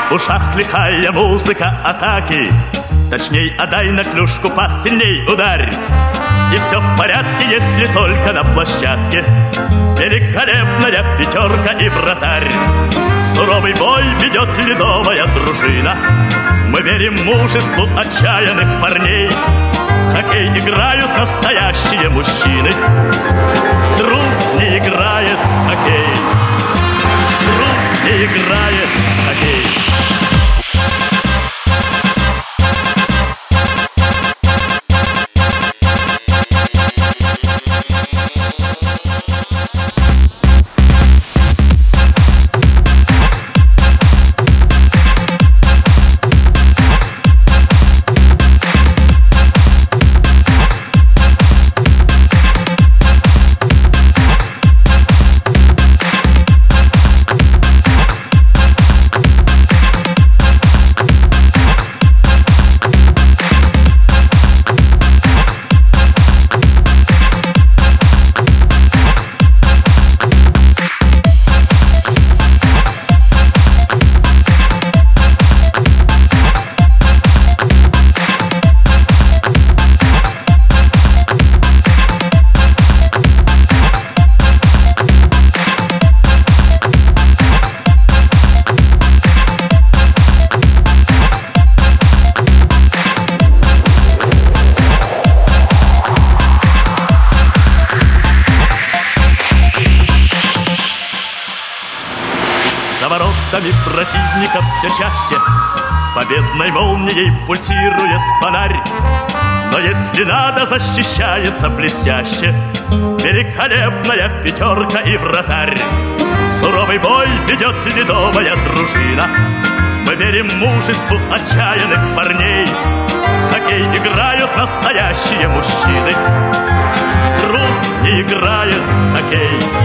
В ушах лихая музыка атаки. Точней, отдай на клюшку пас, сильней ударь. И все в порядке, если только на площадке великолепная пятерка и вратарь. Суровый бой ведет ледовая дружина. Мы верим мужеству отчаянных парней. В хоккей играют настоящие мужчины. Трус не играет в хоккей. Трус не играет в хоккей. За воротами противников все чаще победной молнией пульсирует фонарь. Но если надо, защищается блестяще великолепная пятерка и вратарь. Суровый бой ведет ледовая дружина. Мы верим мужеству отчаянных парней. В хоккей играют настоящие мужчины. Трус не играет в хоккей.